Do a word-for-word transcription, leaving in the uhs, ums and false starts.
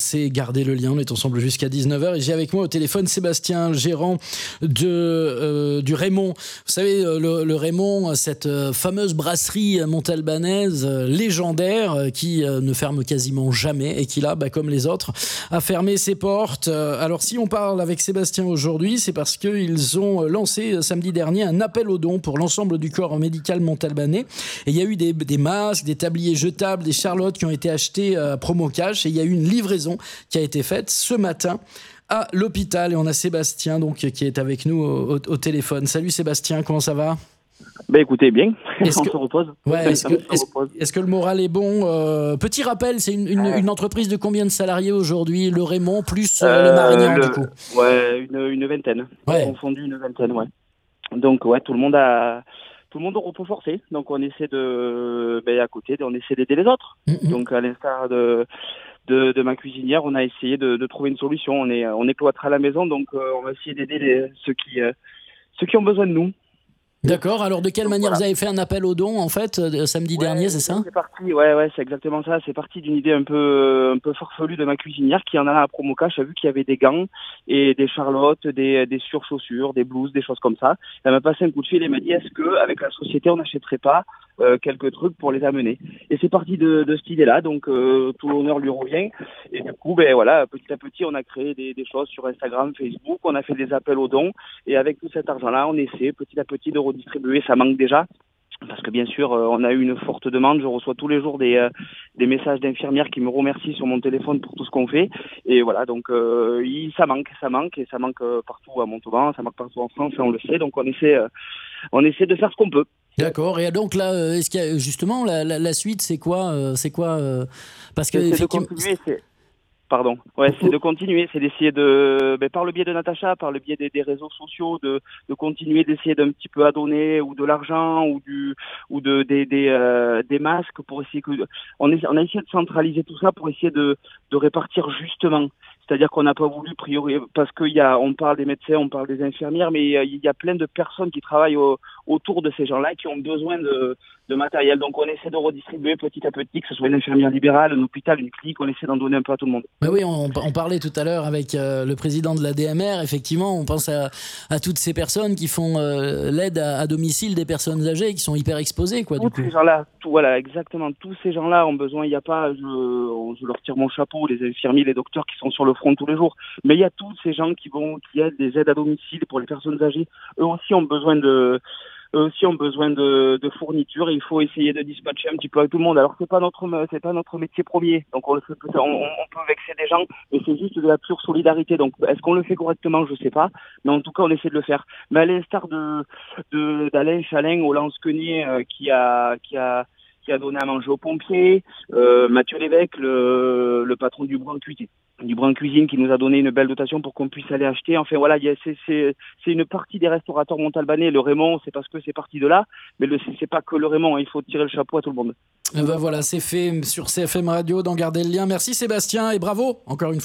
c'est Garder le lien. On est ensemble jusqu'à dix-neuf heures et j'ai avec moi au téléphone Sébastien, gérant de, euh, du Raymond. Vous savez, le, le Raymond, cette fameuse brasserie montalbanaise légendaire qui ne ferme quasiment jamais et qui là, bah, comme les autres, a fermé ses portes. Alors si on parle avec Sébastien aujourd'hui, c'est parce qu'ils ont lancé samedi dernier un appel aux dons pour l'ensemble du corps médical montalbanais. Et il y a eu des, des masques, des tabliers jetables, des charlottes qui ont été achetées à promo cash. Et il y a eu une livraison qui a été faite ce matin à l'hôpital. Et on a Sébastien donc, qui est avec nous au, au, au téléphone. Salut Sébastien, comment ça va ? Ben écoutez, bien, est-ce on que... se repose. Ouais, est-ce, que, est-ce, est-ce que le moral est bon ? euh, Petit rappel, c'est une, une, une entreprise de combien de salariés aujourd'hui ? Le Raymond plus euh, euh, le Marignan, le, du coup. Ouais, une, une vingtaine. Ouais. Confondu une vingtaine, ouais. Donc ouais, tout le monde a... Tout le monde au repos forcé, donc on essaie de, ben à côté, on essaie d'aider les autres. Mm-hmm. Donc à l'instar de, de, de ma cuisinière, on a essayé de, de trouver une solution. On est, on est cloîtré à la maison, donc euh, on va essayer d'aider les, ceux qui, euh, ceux qui ont besoin de nous. D'accord. Alors de quelle donc, manière voilà. vous avez fait un appel aux dons en fait euh, samedi ouais, dernier, c'est ça ? C'est parti. Ouais, ouais, c'est exactement ça. C'est parti d'une idée un peu, un peu farfelue de ma cuisinière qui en a à promo cash. A vu qu'il y avait des gants et des charlottes, des, des surchaussures, des blouses, des choses comme ça. Elle m'a passé un coup de fil et m'a dit est-ce que avec la société on n'achèterait pas euh, quelques trucs pour les amener. Et c'est parti de, de cette idée-là. Donc euh, tout l'honneur lui revient. Et du coup, ben voilà, petit à petit, on a créé des, des choses sur Instagram, Facebook. On a fait des appels aux dons. Et avec tout cet argent-là, on essaie petit à petit de redistribuer. Ça manque déjà. Parce que bien sûr, euh, on a eu une forte demande. Je reçois tous les jours des, euh, des messages d'infirmières qui me remercient sur mon téléphone pour tout ce qu'on fait. Et voilà, donc euh, il, ça manque, ça manque, et ça manque euh, partout à Montauban, ça manque partout en France, et on le sait. Donc on essaie, euh, on essaie de faire ce qu'on peut. D'accord. Et donc là, est-ce qu'il y a justement la, la, la suite, c'est quoi, euh, c'est quoi euh, Parce que c'est effectivement. De continuer, c'est... Pardon. Ouais, c'est de continuer, c'est d'essayer de, ben, par le biais de Natacha, par le biais des, des réseaux sociaux, de, de continuer d'essayer d'un petit peu à donner ou de l'argent ou du, ou de des des, euh, des masques pour essayer que, on, est, on a essayé de centraliser tout ça pour essayer de, de répartir justement. C'est-à-dire qu'on n'a pas voulu prioriser parce qu'il y a, on parle des médecins, on parle des infirmières, mais il y a plein de personnes qui travaillent au, autour de ces gens-là qui ont besoin de, de matériel. Donc on essaie de redistribuer petit à petit, que ce soit une infirmière libérale, un hôpital, une clinique, on essaie d'en donner un peu à tout le monde. Mais oui, on, on parlait tout à l'heure avec euh, le président de la D M R. Effectivement, on pense à, à toutes ces personnes qui font euh, l'aide à, à domicile des personnes âgées qui sont hyper exposées, quoi. Tous du coup. ces gens-là, tout, voilà, exactement. Tous ces gens-là ont besoin. Il n'y a pas, je, je leur tire mon chapeau, les infirmiers, les docteurs qui sont sur le front tous les jours. Mais il y a tous ces gens qui vont, qui aident des aides à domicile pour les personnes âgées. Eux aussi ont besoin de. Eux aussi ont besoin de, de fournitures et il faut essayer de dispatcher un petit peu avec tout le monde. Alors c'est pas notre c'est pas notre métier premier, donc on le fait, on, on peut vexer des gens, mais c'est juste de la pure solidarité. Donc est-ce qu'on le fait correctement, je sais pas, mais en tout cas on essaie de le faire. Mais à l'instar de, de d'Alain Chalin au Lance-Quenier euh, qui a qui a qui a donné à manger aux pompiers, euh, Mathieu Lévesque, le, le patron du Brun Cuisine, du Brun Cuisine, qui nous a donné une belle dotation pour qu'on puisse aller acheter. Enfin voilà, il y a, c'est, c'est, c'est une partie des restaurateurs montalbanais. Le Raymond, c'est parce que c'est parti de là, mais le, c'est, c'est pas que le Raymond. Hein, il faut tirer le chapeau à tout le monde. Et ben voilà, c'est fait sur C F M Radio dans Garder le lien. Merci Sébastien et bravo encore une fois.